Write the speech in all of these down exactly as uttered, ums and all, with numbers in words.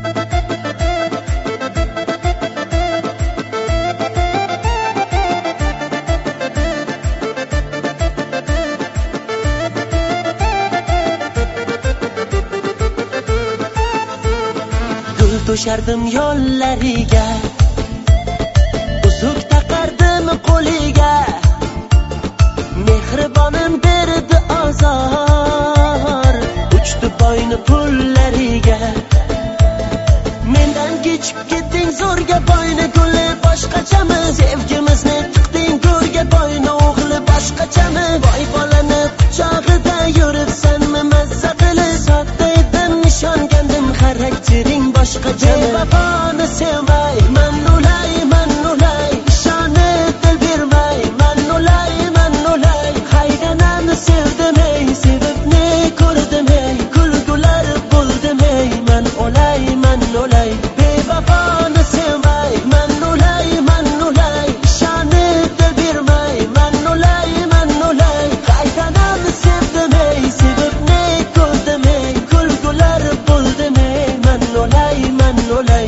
To'shardim yo'llariga, uzuk taqardim qo'liga, mehribonim berdi azor, uchdi boyni pullariga. Mendan kechib ketding zo'rga boyni guli boshqachami, sevgimizni tiqding go'rga boyni o'g'li boshqachami. Voy bolani quchog'ida yuribsanmi mazza qilib, sodda edim nishongandim xaraktering boshqacha. Vafoni sevmay man ulay man ulay, ishonib dil bermay man ulay man ulay. Haydanani sevdim ey, sevibni ko'rdim ey, kulgular bo'ldim ey man ulay man ulay. Bevafoni sevmay man ulay man ulay, ishonib dil bermay man ulay man ulay. Haydanani sevdim ey, sevibni ko'rdim ey, kulgular bo'ldim ey man ulay man ulay.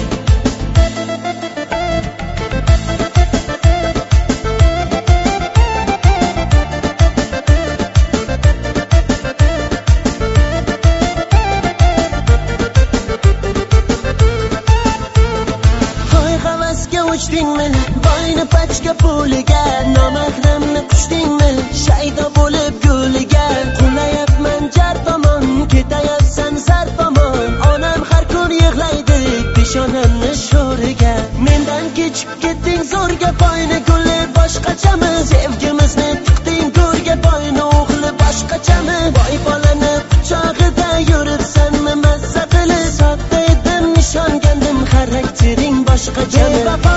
Uchdingmi boyni pachka puliga, nomahramni quchdingmi shaydo bo'lib yo'liga. Qulayapman jar tomon, ketayapsan zar tomon, onam har kun yig'laydi peshonamni sho'riga. Mendan kechib ketding zo'rga boyni guli boshqachami, sevgimizni tiqding go'rga boyni o'g'li boshqachami. Voy bolani quchog'ida yuribsanmi mazza qilib, sodda edim nishongandim xaraktering boshqacha.